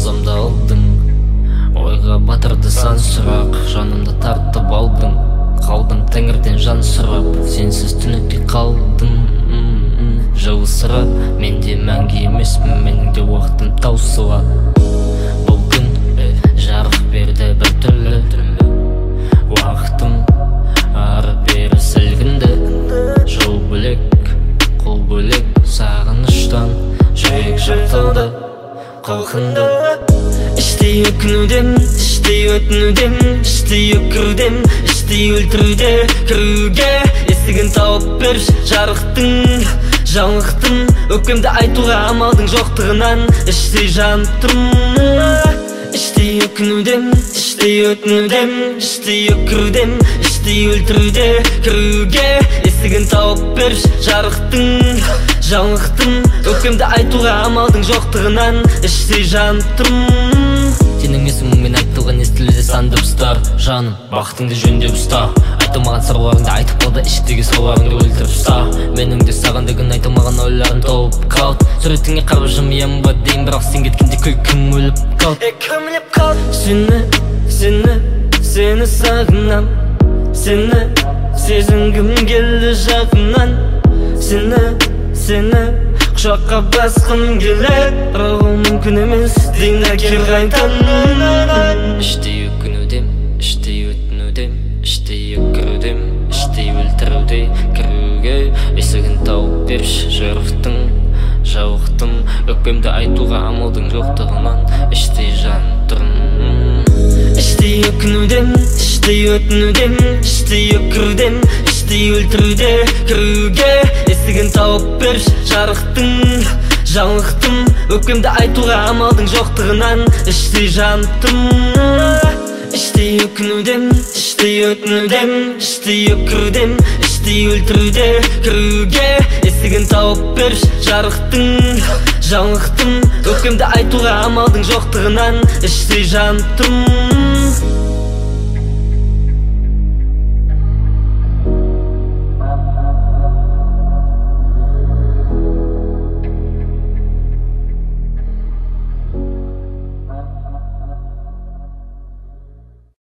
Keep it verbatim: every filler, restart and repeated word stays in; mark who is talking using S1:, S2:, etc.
S1: мазамды алдың, ойға батырды сан сұрақ, жанымды тартып алдың. Қалдым тәңірден жан сұрап, сенсіз түнекте қалдым. Жылысырап, менде мәңгі емеспін, менің де уақытым таусылап. Бұл күн жарық берді бір түрлі, уақытым ары-бері сілкінді. Жол бөлек, қол бөлек, сағыныштан жүрек жыртылды, қылқынды. Іштей өкінудем, іштей өтінудем, іштей өкірудем, іштей өлтіруде кіруге. Есігін тауып берші жарықтың, жаңылықтым. Өкпемді айтуға амалдың жоқтығынан іштей жанып тұрмын. Іштей өкінудем, іштей өтінудем, іштей өкірудем, іштей өлтіруде кіруге. Есігін тауып берші жарықтың, жаңылықтым. Өкпемді айтуға амалдың жоқтығынан іштей жанып тұрмын. Сенің есіміңмен айтылған естілуде сан дыбыстар, жаным, бақытыңды жөндеп ұста. Айтылмаған сырларыңды айтып қалды, іштегі сырларыңды өлтіріп ұста. Менің де саған деген айтылмаған ойларым толып қалды. Суретіңе қарап жымиямын ба дейін, бірақ сен кеткенде күлкім өліп қалды. Көміліп қалды. Сені, сені, сені сағынам, сені сезінгім келді жақыннан. Сені, сені құшаққа басқым келеді, бірақ ол мүмкін емес дейін әкер қайтадан. Іштей өкінудем, іштей өтінудем, іштей өкірудем, іштей өлтіруде кіруге. Есігін тауып берші жарықтың, жауықтым. Өкпемді айтуға амалдың жоқтығынан іштей жанып тұрмын. Іштей өкінудем, іштей өтінудем, іштей өкірудем, іштей өлтіруде кіруге. Есігін тауып берші жарықтың, жаңылықтым. Өкпемді айтуға амалдың жоқтығынан іштей жанып тұрмын. Іштей өкінудем, іштей өтінудем, іштей өкірудем, іштей өлтіруде кіруге. Есігін тауып берші жарықтың, жаңылықтым. Өкпемді айтуға амалдың жоқтығынан іштей жанып тұрмын.